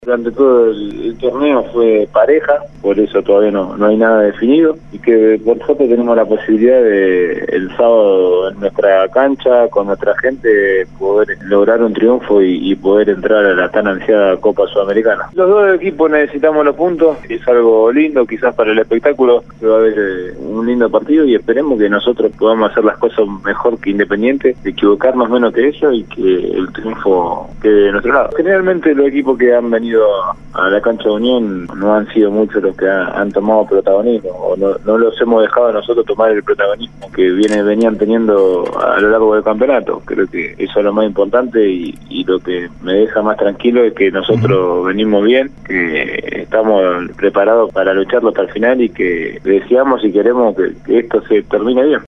Durante todo el torneo fue pareja, por eso todavía no hay nada definido, y que por suerte tenemos la posibilidad de el sábado en nuestra cancha, con nuestra gente, poder lograr un triunfo y poder entrar a la tan ansiada Copa Sudamericana. Los dos equipos necesitamos los puntos, es algo lindo quizás para el espectáculo, que va a haber un lindo partido y esperemos que nosotros podamos hacer las cosas mejor que Independiente, equivocarnos menos que ellos y que el triunfo quede de nuestro lado. Generalmente los equipos que han venido a la cancha de Unión no han sido muchos los que han tomado protagonismo, o no los hemos dejado nosotros tomar el protagonismo que venían teniendo a lo largo del campeonato. Creo que eso es lo más importante y lo que me deja más tranquilo es que nosotros venimos bien, que estamos preparados para lucharlo hasta el final y que deseamos y queremos que esto se termine bien.